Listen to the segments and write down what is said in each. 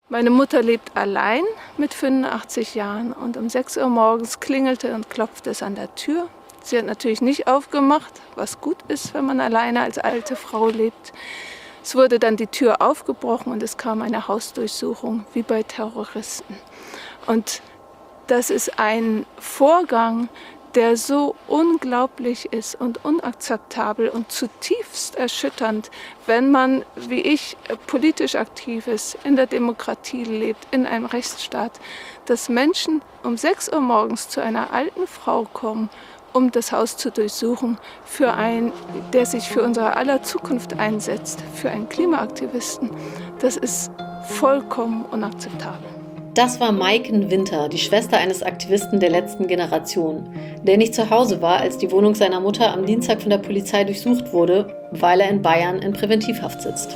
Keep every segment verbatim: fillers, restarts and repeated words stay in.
Meine Mutter lebt allein mit fünfundachtzig Jahren und um sechs Uhr morgens klingelte und klopfte es an der Tür. Sie hat natürlich nicht aufgemacht, was gut ist, wenn man alleine als alte Frau lebt. Es wurde dann die Tür aufgebrochen und es kam eine Hausdurchsuchung, wie bei Terroristen. Und das ist ein Vorgang, der so unglaublich ist und unakzeptabel und zutiefst erschütternd, wenn man, wie ich, politisch aktiv ist, in der Demokratie lebt, in einem Rechtsstaat, dass Menschen um sechs Uhr morgens zu einer alten Frau kommen, um das Haus zu durchsuchen, für einen, der sich für unsere aller Zukunft einsetzt, für einen Klimaaktivisten. Das ist vollkommen unakzeptabel. Das war Maiken Winter, die Schwester eines Aktivisten der letzten Generation, der nicht zu Hause war, als die Wohnung seiner Mutter am Dienstag von der Polizei durchsucht wurde, weil er in Bayern in Präventivhaft sitzt.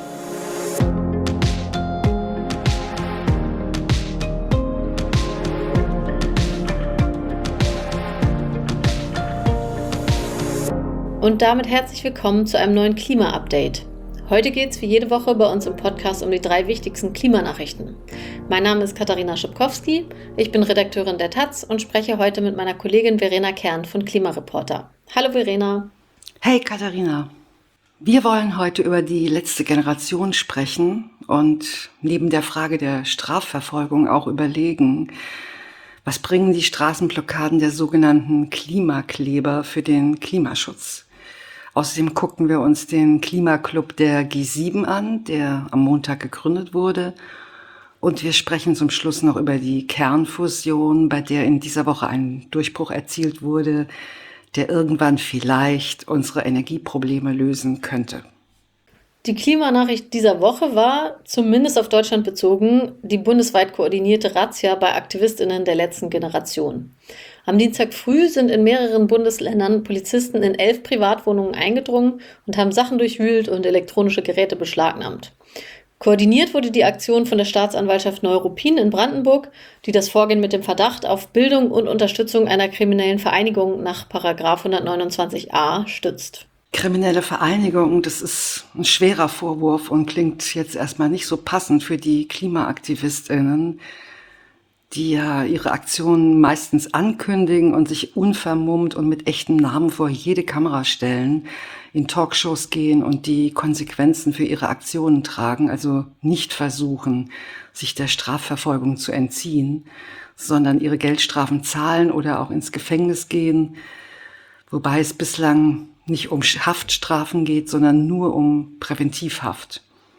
Und damit herzlich willkommen zu einem neuen Klima-Update. Heute geht es wie jede Woche bei uns im Podcast um die drei wichtigsten Klimanachrichten. Mein Name ist Katharina Schipkowski, ich bin Redakteurin der Taz und spreche heute mit meiner Kollegin Verena Kern von Klimareporter. Hallo Verena. Hey Katharina. Wir wollen heute über die letzte Generation sprechen und neben der Frage der Strafverfolgung auch überlegen, was bringen die Straßenblockaden der sogenannten Klimakleber für den Klimaschutz? Außerdem gucken wir uns den Klimaclub der G sieben an, der am Montag gegründet wurde. Und wir sprechen zum Schluss noch über die Kernfusion, bei der in dieser Woche ein Durchbruch erzielt wurde, der irgendwann vielleicht unsere Energieprobleme lösen könnte. Die Klimanachricht dieser Woche war, zumindest auf Deutschland bezogen, die bundesweit koordinierte Razzia bei AktivistInnen der letzten Generation. Am Dienstag früh sind in mehreren Bundesländern Polizisten in elf Privatwohnungen eingedrungen und haben Sachen durchwühlt und elektronische Geräte beschlagnahmt. Koordiniert wurde die Aktion von der Staatsanwaltschaft Neuruppin in Brandenburg, die das Vorgehen mit dem Verdacht auf Bildung und Unterstützung einer kriminellen Vereinigung nach Paragraph hundertneunundzwanzig a stützt. Kriminelle Vereinigung, das ist ein schwerer Vorwurf und klingt jetzt erstmal nicht so passend für die KlimaaktivistInnen, die ja ihre Aktionen meistens ankündigen und sich unvermummt und mit echtem Namen vor jede Kamera stellen, in Talkshows gehen und die Konsequenzen für ihre Aktionen tragen, also nicht versuchen, sich der Strafverfolgung zu entziehen, sondern ihre Geldstrafen zahlen oder auch ins Gefängnis gehen, wobei es bislang nicht um Haftstrafen geht, sondern nur um Präventivhaft.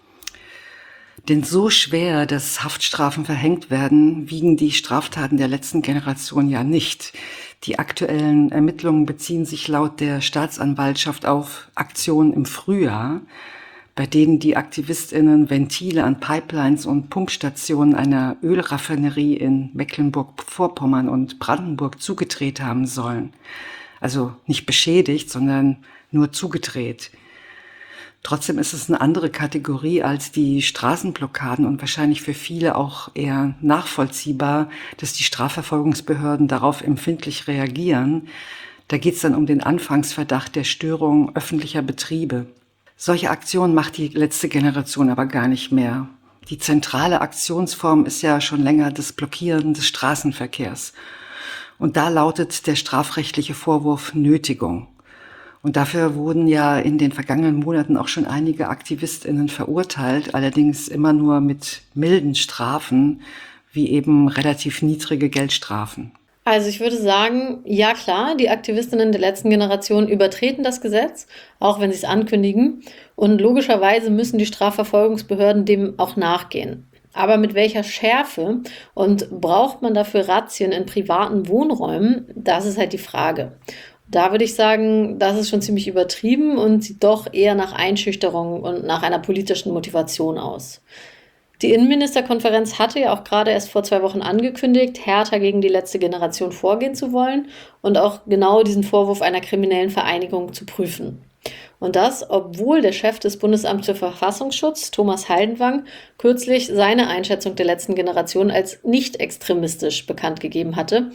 Denn so schwer, dass Haftstrafen verhängt werden, wiegen die Straftaten der letzten Generation ja nicht. Die aktuellen Ermittlungen beziehen sich laut der Staatsanwaltschaft auf Aktionen im Frühjahr, bei denen die AktivistInnen Ventile an Pipelines und Pumpstationen einer Ölraffinerie in Mecklenburg-Vorpommern und Brandenburg zugedreht haben sollen. Also nicht beschädigt, sondern nur zugedreht. Trotzdem ist es eine andere Kategorie als die Straßenblockaden und wahrscheinlich für viele auch eher nachvollziehbar, dass die Strafverfolgungsbehörden darauf empfindlich reagieren. Da geht es dann um den Anfangsverdacht der Störung öffentlicher Betriebe. Solche Aktionen macht die letzte Generation aber gar nicht mehr. Die zentrale Aktionsform ist ja schon länger das Blockieren des Straßenverkehrs. Und da lautet der strafrechtliche Vorwurf Nötigung. Und dafür wurden ja in den vergangenen Monaten auch schon einige AktivistInnen verurteilt, allerdings immer nur mit milden Strafen, wie eben relativ niedrige Geldstrafen. Also ich würde sagen, ja klar, die Aktivistinnen der letzten Generation übertreten das Gesetz, auch wenn sie es ankündigen. Und logischerweise müssen die Strafverfolgungsbehörden dem auch nachgehen. Aber mit welcher Schärfe und braucht man dafür Razzien in privaten Wohnräumen? Das ist halt die Frage. Da würde ich sagen, das ist schon ziemlich übertrieben und sieht doch eher nach Einschüchterung und nach einer politischen Motivation aus. Die Innenministerkonferenz hatte ja auch gerade erst vor zwei Wochen angekündigt, härter gegen die letzte Generation vorgehen zu wollen und auch genau diesen Vorwurf einer kriminellen Vereinigung zu prüfen. Und das, obwohl der Chef des Bundesamts für Verfassungsschutz, Thomas Haldenwang, kürzlich seine Einschätzung der letzten Generation als nicht extremistisch bekannt gegeben hatte,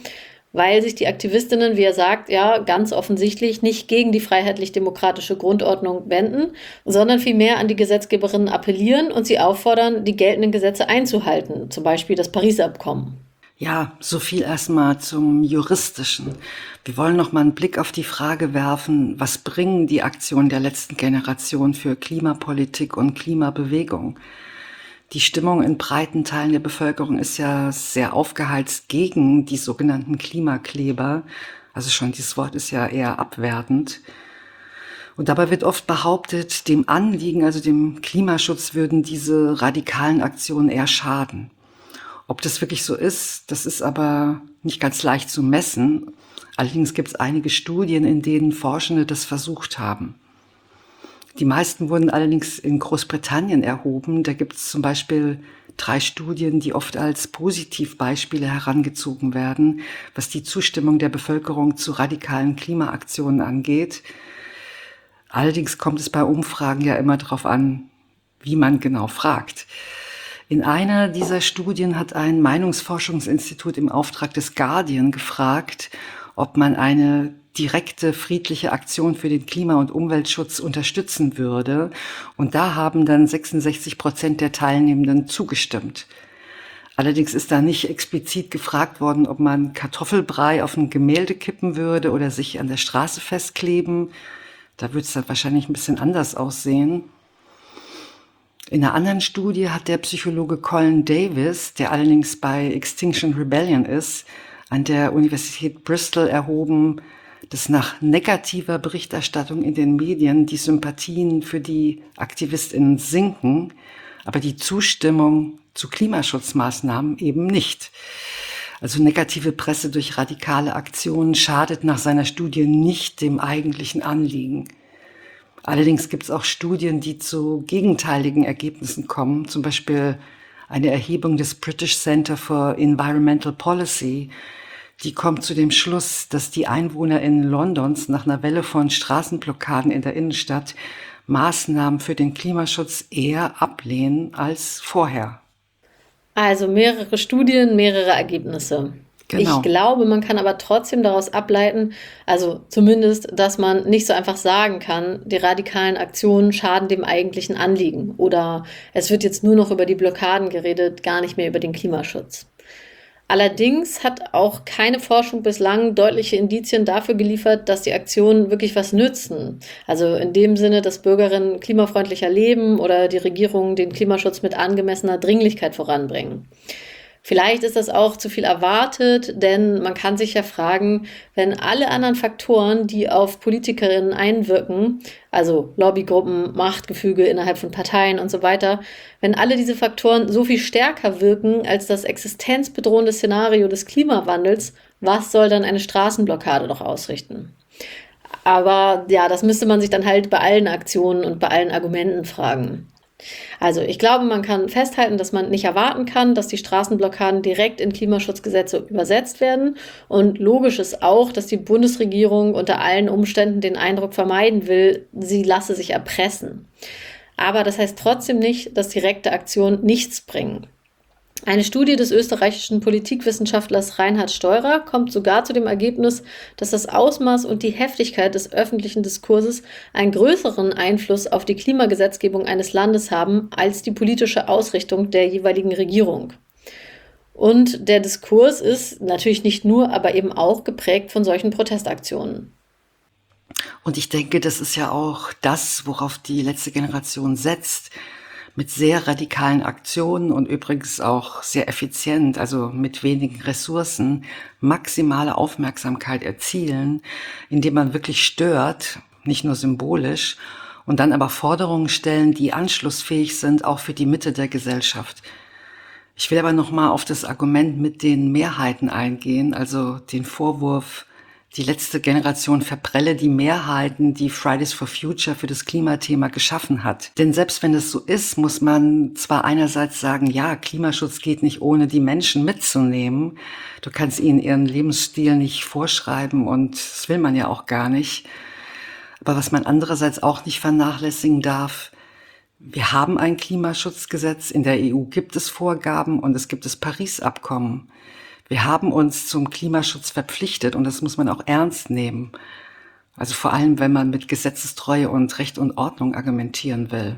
weil sich die Aktivistinnen, wie er sagt, ja ganz offensichtlich nicht gegen die freiheitlich-demokratische Grundordnung wenden, sondern vielmehr an die Gesetzgeberinnen appellieren und sie auffordern, die geltenden Gesetze einzuhalten, zum Beispiel das Paris-Abkommen. Ja, so viel erstmal zum Juristischen. Wir wollen noch mal einen Blick auf die Frage werfen, was bringen die Aktionen der letzten Generation für Klimapolitik und Klimabewegung? Die Stimmung in breiten Teilen der Bevölkerung ist ja sehr aufgeheizt gegen die sogenannten Klimakleber. Also schon dieses Wort ist ja eher abwertend. Und dabei wird oft behauptet, dem Anliegen, also dem Klimaschutz, würden diese radikalen Aktionen eher schaden. Ob das wirklich so ist, das ist aber nicht ganz leicht zu messen. Allerdings gibt es einige Studien, in denen Forschende das versucht haben. Die meisten wurden allerdings in Großbritannien erhoben. Da gibt es zum Beispiel drei Studien, die oft als Positivbeispiele herangezogen werden, was die Zustimmung der Bevölkerung zu radikalen Klimaaktionen angeht. Allerdings kommt es bei Umfragen ja immer darauf an, wie man genau fragt. In einer dieser Studien hat ein Meinungsforschungsinstitut im Auftrag des Guardian gefragt, ob man eine direkte friedliche Aktion für den Klima- und Umweltschutz unterstützen würde. Und da haben dann sechsundsechzig Prozent der Teilnehmenden zugestimmt. Allerdings ist da nicht explizit gefragt worden, ob man Kartoffelbrei auf ein Gemälde kippen würde oder sich an der Straße festkleben. Da würde es dann wahrscheinlich ein bisschen anders aussehen. In einer anderen Studie hat der Psychologe Colin Davis, der allerdings bei Extinction Rebellion ist, an der Universität Bristol erhoben, dass nach negativer Berichterstattung in den Medien die Sympathien für die AktivistInnen sinken, aber die Zustimmung zu Klimaschutzmaßnahmen eben nicht. Also negative Presse durch radikale Aktionen schadet nach seiner Studie nicht dem eigentlichen Anliegen. Allerdings gibt es auch Studien, die zu gegenteiligen Ergebnissen kommen, zum Beispiel eine Erhebung des British Center for Environmental Policy, die kommt zu dem Schluss, dass die EinwohnerInnen Londons nach einer Welle von Straßenblockaden in der Innenstadt Maßnahmen für den Klimaschutz eher ablehnen als vorher. Also mehrere Studien, mehrere Ergebnisse. Genau. Ich glaube, man kann aber trotzdem daraus ableiten, also zumindest, dass man nicht so einfach sagen kann, die radikalen Aktionen schaden dem eigentlichen Anliegen oder es wird jetzt nur noch über die Blockaden geredet, gar nicht mehr über den Klimaschutz. Allerdings hat auch keine Forschung bislang deutliche Indizien dafür geliefert, dass die Aktionen wirklich was nützen. Also in dem Sinne, dass Bürgerinnen klimafreundlicher leben oder die Regierung den Klimaschutz mit angemessener Dringlichkeit voranbringen. Vielleicht ist das auch zu viel erwartet, denn man kann sich ja fragen, wenn alle anderen Faktoren, die auf Politikerinnen einwirken, also Lobbygruppen, Machtgefüge innerhalb von Parteien und so weiter, wenn alle diese Faktoren so viel stärker wirken als das existenzbedrohende Szenario des Klimawandels, was soll dann eine Straßenblockade doch ausrichten? Aber ja, das müsste man sich dann halt bei allen Aktionen und bei allen Argumenten fragen. Also ich glaube, man kann festhalten, dass man nicht erwarten kann, dass die Straßenblockaden direkt in Klimaschutzgesetze übersetzt werden. Und logisch ist auch, dass die Bundesregierung unter allen Umständen den Eindruck vermeiden will, sie lasse sich erpressen. Aber das heißt trotzdem nicht, dass direkte Aktionen nichts bringen. Eine Studie des österreichischen Politikwissenschaftlers Reinhard Steurer kommt sogar zu dem Ergebnis, dass das Ausmaß und die Heftigkeit des öffentlichen Diskurses einen größeren Einfluss auf die Klimagesetzgebung eines Landes haben als die politische Ausrichtung der jeweiligen Regierung. Und der Diskurs ist natürlich nicht nur, aber eben auch geprägt von solchen Protestaktionen. Und ich denke, das ist ja auch das, worauf die letzte Generation setzt. Mit sehr radikalen Aktionen und übrigens auch sehr effizient, also mit wenigen Ressourcen, maximale Aufmerksamkeit erzielen, indem man wirklich stört, nicht nur symbolisch, und dann aber Forderungen stellen, die anschlussfähig sind, auch für die Mitte der Gesellschaft. Ich will aber nochmal auf das Argument mit den Mehrheiten eingehen, also den Vorwurf, die letzte Generation verprelle die Mehrheiten, die Fridays for Future für das Klimathema geschaffen hat. Denn selbst wenn es so ist, muss man zwar einerseits sagen, ja, Klimaschutz geht nicht ohne die Menschen mitzunehmen. Du kannst ihnen ihren Lebensstil nicht vorschreiben und das will man ja auch gar nicht. Aber was man andererseits auch nicht vernachlässigen darf, wir haben ein Klimaschutzgesetz, in der E U gibt es Vorgaben und es gibt das Paris-Abkommen. Wir haben uns zum Klimaschutz verpflichtet und das muss man auch ernst nehmen. Also vor allem, wenn man mit Gesetzestreue und Recht und Ordnung argumentieren will.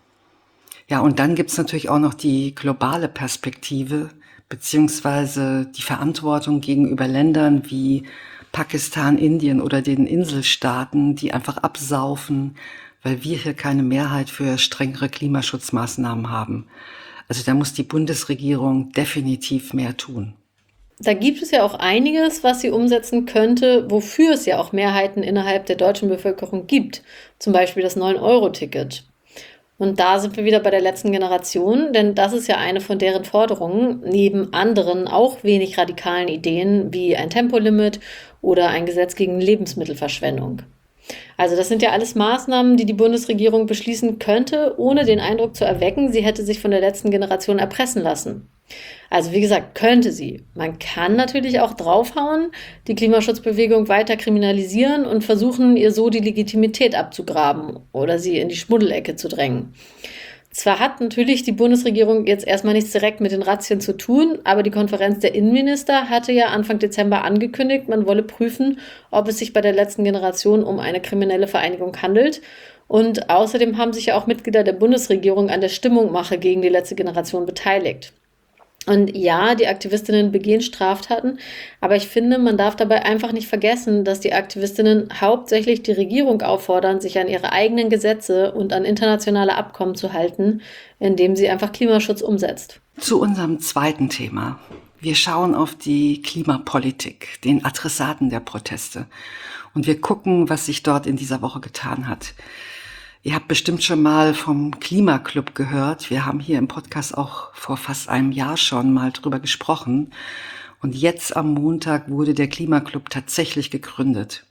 Ja, und dann gibt's natürlich auch noch die globale Perspektive, beziehungsweise die Verantwortung gegenüber Ländern wie Pakistan, Indien oder den Inselstaaten, die einfach absaufen, weil wir hier keine Mehrheit für strengere Klimaschutzmaßnahmen haben. Also da muss die Bundesregierung definitiv mehr tun. Da gibt es ja auch einiges, was sie umsetzen könnte, wofür es ja auch Mehrheiten innerhalb der deutschen Bevölkerung gibt. Zum Beispiel das neun Euro Ticket. Und da sind wir wieder bei der letzten Generation, denn das ist ja eine von deren Forderungen, neben anderen auch wenig radikalen Ideen wie ein Tempolimit oder ein Gesetz gegen Lebensmittelverschwendung. Also das sind ja alles Maßnahmen, die die Bundesregierung beschließen könnte, ohne den Eindruck zu erwecken, sie hätte sich von der letzten Generation erpressen lassen. Also wie gesagt, könnte sie. Man kann natürlich auch draufhauen, die Klimaschutzbewegung weiter kriminalisieren und versuchen, ihr so die Legitimität abzugraben oder sie in die Schmuddelecke zu drängen. Zwar hat natürlich die Bundesregierung jetzt erstmal nichts direkt mit den Razzien zu tun, aber die Konferenz der Innenminister hatte ja Anfang Dezember angekündigt, man wolle prüfen, ob es sich bei der letzten Generation um eine kriminelle Vereinigung handelt. Und außerdem haben sich ja auch Mitglieder der Bundesregierung an der Stimmungmache gegen die letzte Generation beteiligt. Und ja, die Aktivistinnen begehen Straftaten, aber ich finde, man darf dabei einfach nicht vergessen, dass die Aktivistinnen hauptsächlich die Regierung auffordern, sich an ihre eigenen Gesetze und an internationale Abkommen zu halten, indem sie einfach Klimaschutz umsetzt. Zu unserem zweiten Thema. Wir schauen auf die Klimapolitik, den Adressaten der Proteste. Und wir gucken, was sich dort in dieser Woche getan hat. Ihr habt bestimmt schon mal vom Klimaclub gehört. Wir haben hier im Podcast auch vor fast einem Jahr schon mal drüber gesprochen. Und jetzt am Montag wurde der Klimaclub tatsächlich gegründet.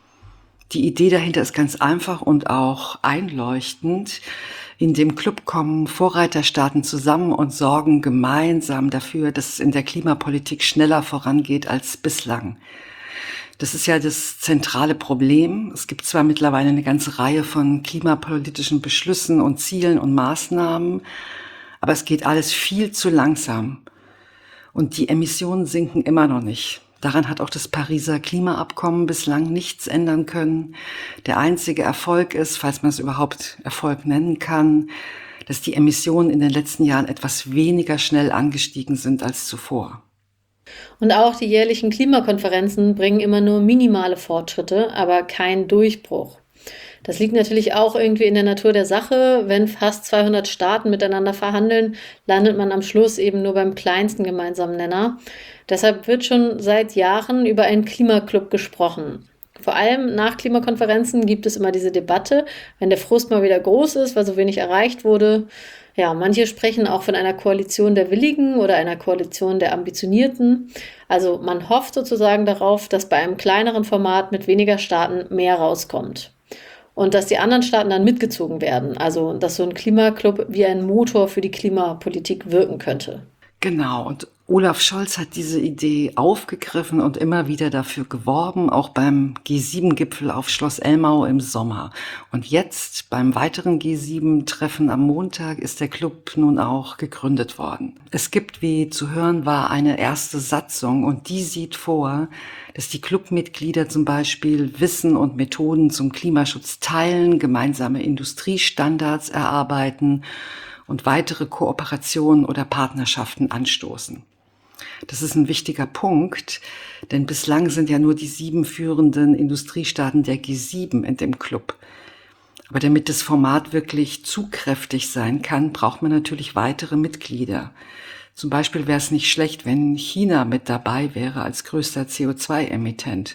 Die Idee dahinter ist ganz einfach und auch einleuchtend. In dem Club kommen Vorreiterstaaten zusammen und sorgen gemeinsam dafür, dass es in der Klimapolitik schneller vorangeht als bislang. Das ist ja das zentrale Problem. Es gibt zwar mittlerweile eine ganze Reihe von klimapolitischen Beschlüssen und Zielen und Maßnahmen, aber es geht alles viel zu langsam. Und die Emissionen sinken immer noch nicht. Daran hat auch das Pariser Klimaabkommen bislang nichts ändern können. Der einzige Erfolg ist, falls man es überhaupt Erfolg nennen kann, dass die Emissionen in den letzten Jahren etwas weniger schnell angestiegen sind als zuvor. Und auch die jährlichen Klimakonferenzen bringen immer nur minimale Fortschritte, aber keinen Durchbruch. Das liegt natürlich auch irgendwie in der Natur der Sache. Wenn fast zweihundert Staaten miteinander verhandeln, landet man am Schluss eben nur beim kleinsten gemeinsamen Nenner. Deshalb wird schon seit Jahren über einen Klimaclub gesprochen. Vor allem nach Klimakonferenzen gibt es immer diese Debatte, wenn der Frust mal wieder groß ist, weil so wenig erreicht wurde. Ja, manche sprechen auch von einer Koalition der Willigen oder einer Koalition der Ambitionierten. Also man hofft sozusagen darauf, dass bei einem kleineren Format mit weniger Staaten mehr rauskommt. Und dass die anderen Staaten dann mitgezogen werden. Also dass so ein Klimaclub wie ein Motor für die Klimapolitik wirken könnte. Genau, und Olaf Scholz hat diese Idee aufgegriffen und immer wieder dafür geworben, auch beim G sieben Gipfel auf Schloss Elmau im Sommer. Und jetzt beim weiteren G sieben Treffen am Montag ist der Club nun auch gegründet worden. Es gibt, wie zu hören war, eine erste Satzung und die sieht vor, dass die Clubmitglieder zum Beispiel Wissen und Methoden zum Klimaschutz teilen, gemeinsame Industriestandards erarbeiten und weitere Kooperationen oder Partnerschaften anstoßen. Das ist ein wichtiger Punkt, denn bislang sind ja nur die sieben führenden Industriestaaten der G sieben in dem Club. Aber damit das Format wirklich zugkräftig sein kann, braucht man natürlich weitere Mitglieder. Zum Beispiel wäre es nicht schlecht, wenn China mit dabei wäre als größter C O zwei Emittent.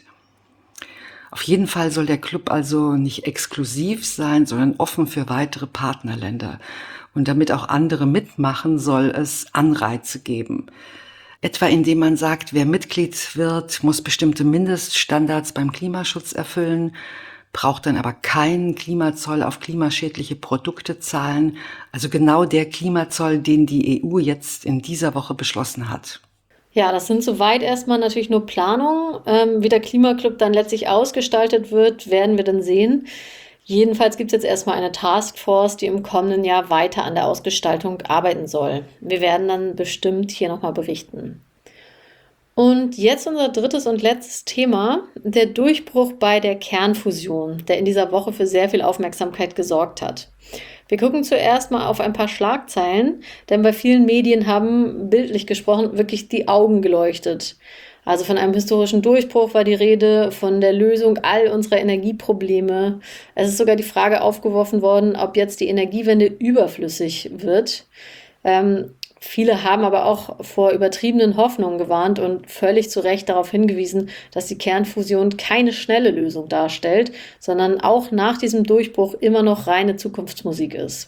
Auf jeden Fall soll der Club also nicht exklusiv sein, sondern offen für weitere Partnerländer. Und damit auch andere mitmachen, soll es Anreize geben. Etwa indem man sagt, wer Mitglied wird, muss bestimmte Mindeststandards beim Klimaschutz erfüllen, braucht dann aber keinen Klimazoll auf klimaschädliche Produkte zahlen. Also genau der Klimazoll, den die E U jetzt in dieser Woche beschlossen hat. Ja, das sind soweit erstmal natürlich nur Planungen. Ähm, wie der Klimaclub dann letztlich ausgestaltet wird, werden wir dann sehen. Jedenfalls gibt es jetzt erstmal eine Taskforce, die im kommenden Jahr weiter an der Ausgestaltung arbeiten soll. Wir werden dann bestimmt hier nochmal berichten. Und jetzt unser drittes und letztes Thema, der Durchbruch bei der Kernfusion, der in dieser Woche für sehr viel Aufmerksamkeit gesorgt hat. Wir gucken zuerst mal auf ein paar Schlagzeilen, denn bei vielen Medien haben, bildlich gesprochen, wirklich die Augen geleuchtet. Also von einem historischen Durchbruch war die Rede, von der Lösung all unserer Energieprobleme. Es ist sogar die Frage aufgeworfen worden, ob jetzt die Energiewende überflüssig wird. Ähm, Viele haben aber auch vor übertriebenen Hoffnungen gewarnt und völlig zu Recht darauf hingewiesen, dass die Kernfusion keine schnelle Lösung darstellt, sondern auch nach diesem Durchbruch immer noch reine Zukunftsmusik ist.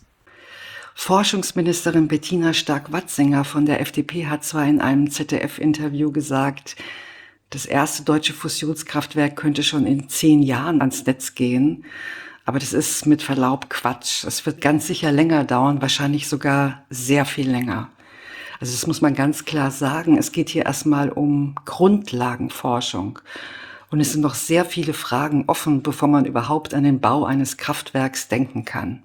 Forschungsministerin Bettina Stark-Watzinger von der F D P hat zwar in einem Z D F-Interview gesagt, das erste deutsche Fusionskraftwerk könnte schon in zehn Jahren ans Netz gehen, aber das ist mit Verlaub Quatsch. Es wird ganz sicher länger dauern, wahrscheinlich sogar sehr viel länger. Also das muss man ganz klar sagen. Es geht hier erstmal um Grundlagenforschung. Und es sind noch sehr viele Fragen offen, bevor man überhaupt an den Bau eines Kraftwerks denken kann.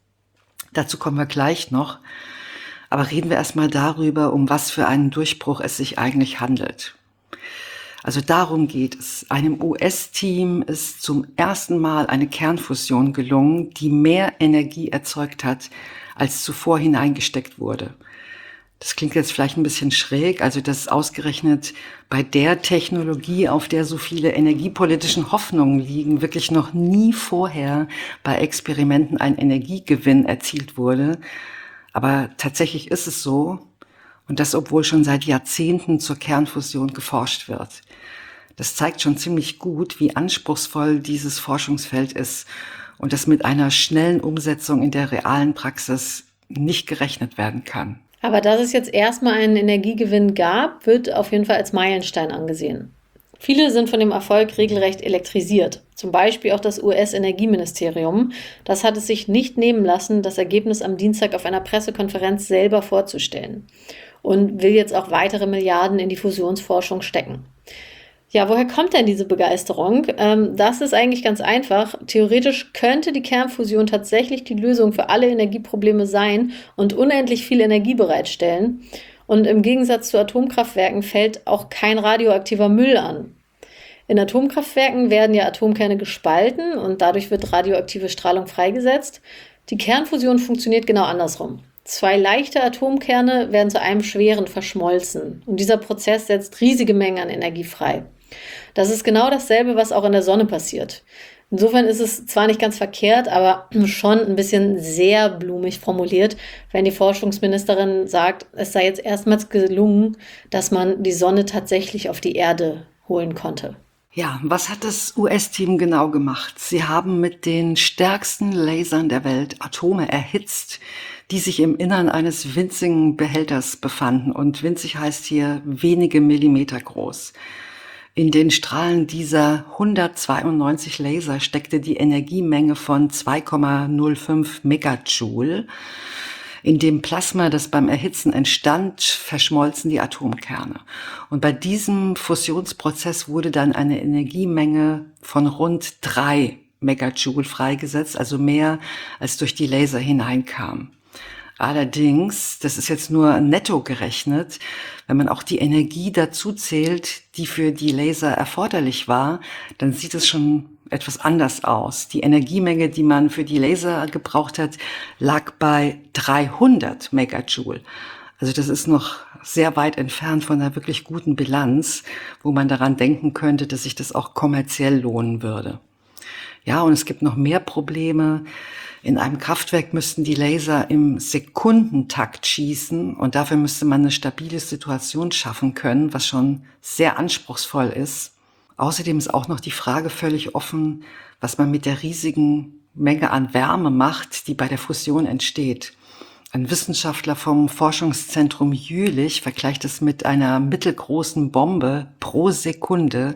Dazu kommen wir gleich noch. Aber reden wir erstmal darüber, um was für einen Durchbruch es sich eigentlich handelt. Also darum geht es. Einem U S-Team ist zum ersten Mal eine Kernfusion gelungen, die mehr Energie erzeugt hat, als zuvor hineingesteckt wurde. Das klingt jetzt vielleicht ein bisschen schräg, also dass ausgerechnet bei der Technologie, auf der so viele energiepolitischen Hoffnungen liegen, wirklich noch nie vorher bei Experimenten ein Energiegewinn erzielt wurde. Aber tatsächlich ist es so, und das obwohl schon seit Jahrzehnten zur Kernfusion geforscht wird. Das zeigt schon ziemlich gut, wie anspruchsvoll dieses Forschungsfeld ist und dass mit einer schnellen Umsetzung in der realen Praxis nicht gerechnet werden kann. Aber dass es jetzt erstmal einen Energiegewinn gab, wird auf jeden Fall als Meilenstein angesehen. Viele sind von dem Erfolg regelrecht elektrisiert. Zum Beispiel auch das U S-Energieministerium. Das hat es sich nicht nehmen lassen, das Ergebnis am Dienstag auf einer Pressekonferenz selber vorzustellen. Und will jetzt auch weitere Milliarden in die Fusionsforschung stecken. Ja, woher kommt denn diese Begeisterung? Ähm, das ist eigentlich ganz einfach. Theoretisch könnte die Kernfusion tatsächlich die Lösung für alle Energieprobleme sein und unendlich viel Energie bereitstellen. Und im Gegensatz zu Atomkraftwerken fällt auch kein radioaktiver Müll an. In Atomkraftwerken werden ja Atomkerne gespalten und dadurch wird radioaktive Strahlung freigesetzt. Die Kernfusion funktioniert genau andersrum. Zwei leichte Atomkerne werden zu einem schweren verschmolzen. Und dieser Prozess setzt riesige Mengen an Energie frei. Das ist genau dasselbe, was auch in der Sonne passiert. Insofern ist es zwar nicht ganz verkehrt, aber schon ein bisschen sehr blumig formuliert, wenn die Forschungsministerin sagt, es sei jetzt erstmals gelungen, dass man die Sonne tatsächlich auf die Erde holen konnte. Ja, was hat das U S-Team genau gemacht? Sie haben mit den stärksten Lasern der Welt Atome erhitzt, die sich im Innern eines winzigen Behälters befanden. Und winzig heißt hier wenige Millimeter groß. In den Strahlen dieser hundertzweiundneunzig Laser steckte die Energiemenge von zwei Komma null fünf Megajoule. In dem Plasma, das beim Erhitzen entstand, verschmolzen die Atomkerne. Und bei diesem Fusionsprozess wurde dann eine Energiemenge von rund drei Megajoule freigesetzt, also mehr als durch die Laser hineinkam. Allerdings, das ist jetzt nur netto gerechnet, wenn man auch die Energie dazu zählt, die für die Laser erforderlich war, dann sieht es schon etwas anders aus. Die Energiemenge, die man für die Laser gebraucht hat, lag bei dreihundert Megajoule. Also das ist noch sehr weit entfernt von einer wirklich guten Bilanz, wo man daran denken könnte, dass sich das auch kommerziell lohnen würde. Ja, und es gibt noch mehr Probleme. In einem Kraftwerk müssten die Laser im Sekundentakt schießen und dafür müsste man eine stabile Situation schaffen können, was schon sehr anspruchsvoll ist. Außerdem ist auch noch die Frage völlig offen, was man mit der riesigen Menge an Wärme macht, die bei der Fusion entsteht. Ein Wissenschaftler vom Forschungszentrum Jülich vergleicht es mit einer mittelgroßen Bombe pro Sekunde.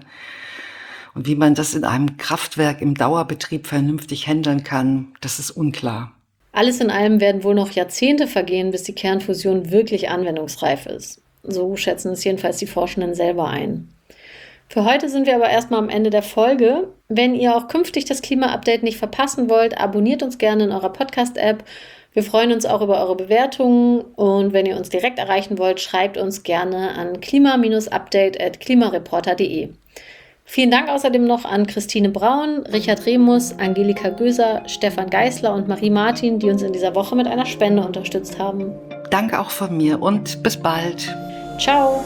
Und wie man das in einem Kraftwerk im Dauerbetrieb vernünftig handeln kann, das ist unklar. Alles in allem werden wohl noch Jahrzehnte vergehen, bis die Kernfusion wirklich anwendungsreif ist. So schätzen es jedenfalls die Forschenden selber ein. Für heute sind wir aber erstmal am Ende der Folge. Wenn ihr auch künftig das Klima-Update nicht verpassen wollt, abonniert uns gerne in eurer Podcast-App. Wir freuen uns auch über eure Bewertungen und wenn ihr uns direkt erreichen wollt, schreibt uns gerne an klima-update at klimareporter punkt de. Vielen Dank außerdem noch an Christine Braun, Richard Remus, Angelika Göser, Stefan Geisler und Marie Martin, die uns in dieser Woche mit einer Spende unterstützt haben. Danke auch von mir und bis bald. Ciao!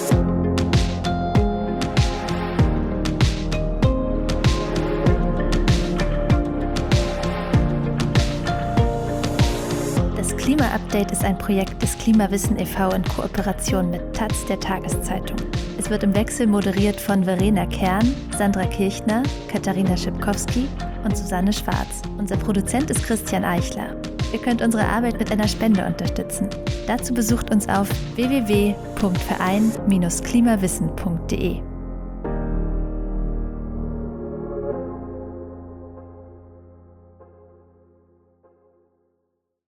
Das Klima-Update ist ein Projekt des Klimawissen e V in Kooperation mit Taz, der Tageszeitung. Es wird im Wechsel moderiert von Verena Kern, Sandra Kirchner, Katharina Schipkowski und Susanne Schwarz. Unser Produzent ist Christian Eichler. Ihr könnt unsere Arbeit mit einer Spende unterstützen. Dazu besucht uns auf w w w punkt verein Bindestrich klimawissen punkt de.